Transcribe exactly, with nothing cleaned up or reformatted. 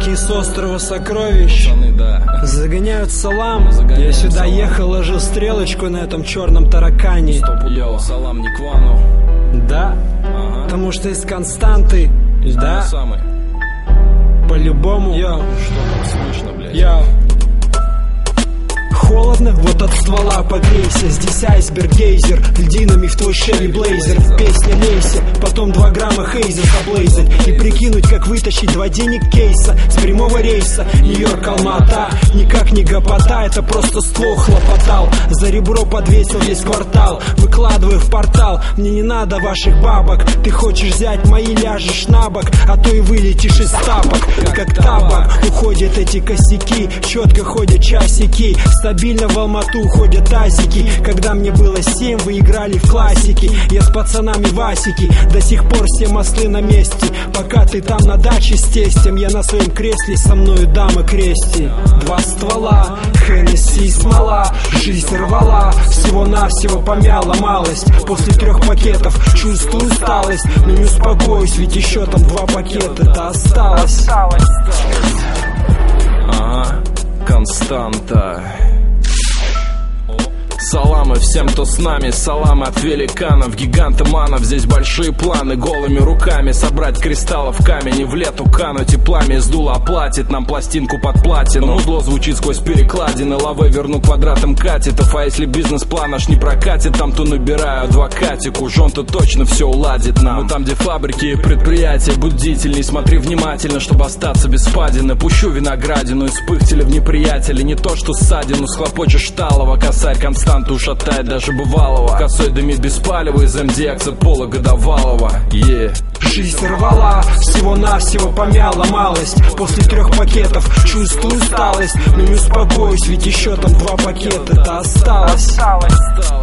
Чуваки с острова Сокровищ Пацаны, да. загоняют салам. Загоняют Я сюда салам. ехал, ложил стрелочку на этом черном таракане. Йоу, салам не к вану. Да, Ага. потому что из константы. Да, Самый. по-любому. Йо, Что там слышно, блядь? йо. Холодно, вот от ствола погрейся. Здесь айсберг, гейзер, льдинами в твой Chevy Blazer. Песня лейся, потом два грамма хейзер заблейзать. И прикинуть, как вытащить два денег кейса с прямого рейса. Нью-Йорк, Алма-Ата, никак не гопота, это просто ствол хлопотал. За ребро подвесил весь квартал, выкладываю в портал. Мне не надо ваших бабок, ты хочешь взять мои, ляжешь на бок, а то и вылетишь из тапок. Как табак, уходят эти косяки, четко ходят часики. Стабильно в Алмату уходят тазики. Когда мне было семь, вы играли в классики. Я с пацанами Васики, до сих пор все мосты на месте. Пока ты там на даче с тестем, я на своем кресле, со мною дама крести. Два ствола, Хеннесси, смола, жизнь рвала, всего-навсего помяла малость. После трех пакетов чувствую усталость, но не успокоюсь, ведь еще там два пакета-то осталось. Ага, константа. Саламы всем, кто с нами, саламы от великанов, гигантоманов. Здесь большие планы, голыми руками собрать кристаллов камень и в лету кануть и пламя из дула оплатит нам пластинку под платину. Узло звучит сквозь перекладины, лавы верну квадратом катетов. А если бизнес-план аж не прокатит, там то набираю адвокатику. Жон-то точно все уладит нам. Но там, где фабрики и предприятия, будь бдительней, смотри внимательно, чтобы остаться без впадины. Пущу виноградину из пыхтеля в неприятеля, не то что ссадину, схлопочешь талого, косарь констант ушатает даже бывалого. Косой дымит без палева из эм ди экса пола годовалого. Yeah. Жизнь рвала, всего-навсего помяла малость. После трех пакетов чувствую усталость, но не успокоюсь, ведь еще там два пакета-то осталось.